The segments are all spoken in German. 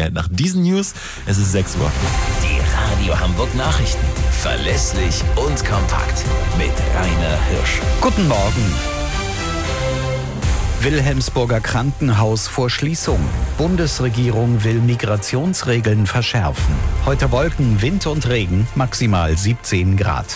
mehr nach diesen News. Es ist 6 Uhr. Die Radio Hamburg Nachrichten. Verlässlich und kompakt. Mit Rainer Hirsch. Guten Morgen. Wilhelmsburger Krankenhaus vor Schließung. Bundesregierung will Migrationsregeln verschärfen. Heute Wolken, Wind und Regen, maximal 17 Grad.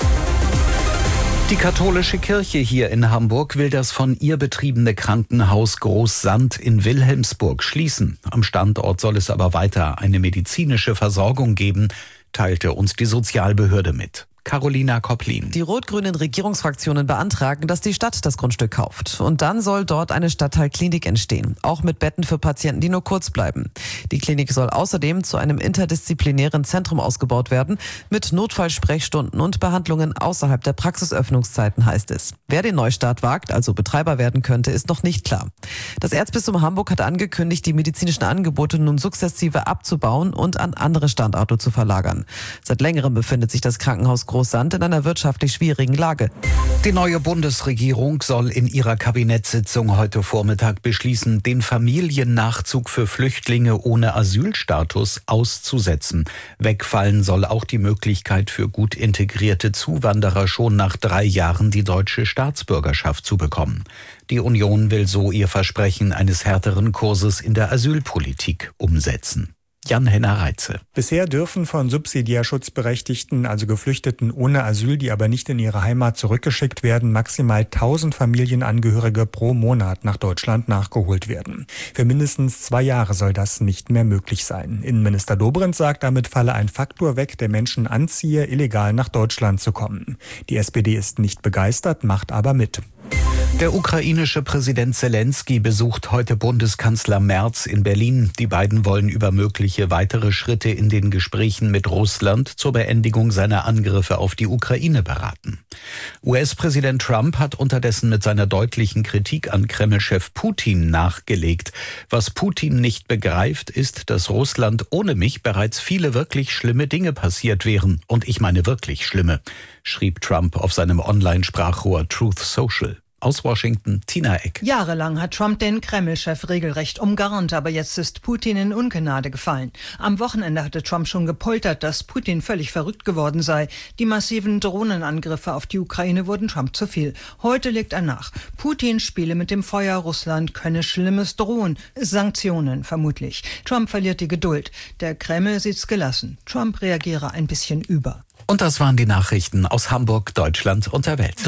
Die katholische Kirche hier in Hamburg will das von ihr betriebene Krankenhaus Großsand in Wilhelmsburg schließen. Am Standort soll es aber weiter eine medizinische Versorgung geben, teilte uns die Sozialbehörde mit. Carolina Kopplin. Die rot-grünen Regierungsfraktionen beantragen, dass die Stadt das Grundstück kauft. Und dann soll dort eine Stadtteilklinik entstehen. Auch mit Betten für Patienten, die nur kurz bleiben. Die Klinik soll außerdem zu einem interdisziplinären Zentrum ausgebaut werden, mit Notfallsprechstunden und Behandlungen außerhalb der Praxisöffnungszeiten, heißt es. Wer den Neustart wagt, also Betreiber werden könnte, ist noch nicht klar. Das Erzbistum Hamburg hat angekündigt, die medizinischen Angebote nun sukzessive abzubauen und an andere Standorte zu verlagern. Seit längerem befindet sich das Krankenhaus Großsand in einer wirtschaftlich schwierigen Lage. Die neue Bundesregierung soll in ihrer Kabinettssitzung heute Vormittag beschließen, den Familiennachzug für Flüchtlinge ohne Asylstatus auszusetzen. Wegfallen soll auch die Möglichkeit für gut integrierte Zuwanderer, schon nach 3 Jahren die deutsche Staatsbürgerschaft zu bekommen. Die Union will so ihr Versprechen eines härteren Kurses in der Asylpolitik umsetzen. Jan-Henner Reitze. Bisher dürfen von Subsidiärschutzberechtigten, also Geflüchteten ohne Asyl, die aber nicht in ihre Heimat zurückgeschickt werden, maximal 1000 Familienangehörige pro Monat nach Deutschland nachgeholt werden. Für mindestens 2 Jahre soll das nicht mehr möglich sein. Innenminister Dobrindt sagt, damit falle ein Faktor weg, der Menschen anziehe, illegal nach Deutschland zu kommen. Die SPD ist nicht begeistert, macht aber mit. Der ukrainische Präsident Zelensky besucht heute Bundeskanzler Merz in Berlin. Die beiden wollen über mögliche weitere Schritte in den Gesprächen mit Russland zur Beendigung seiner Angriffe auf die Ukraine beraten. US-Präsident Trump hat unterdessen mit seiner deutlichen Kritik an Kreml-Chef Putin nachgelegt. Was Putin nicht begreift, ist, dass Russland ohne mich bereits viele wirklich schlimme Dinge passiert wären. Und ich meine wirklich schlimme, schrieb Trump auf seinem Online-Sprachrohr Truth Social. Aus Washington, Tina Eck. Jahrelang hat Trump den Kreml-Chef regelrecht umgarnt, aber jetzt ist Putin in Ungnade gefallen. Am Wochenende hatte Trump schon gepoltert, dass Putin völlig verrückt geworden sei. Die massiven Drohnenangriffe auf die Ukraine wurden Trump zu viel. Heute legt er nach. Putin spiele mit dem Feuer, Russland könne Schlimmes drohen. Sanktionen vermutlich. Trump verliert die Geduld. Der Kreml sieht's gelassen. Trump reagiere ein bisschen über. Und das waren die Nachrichten aus Hamburg, Deutschland und der Welt.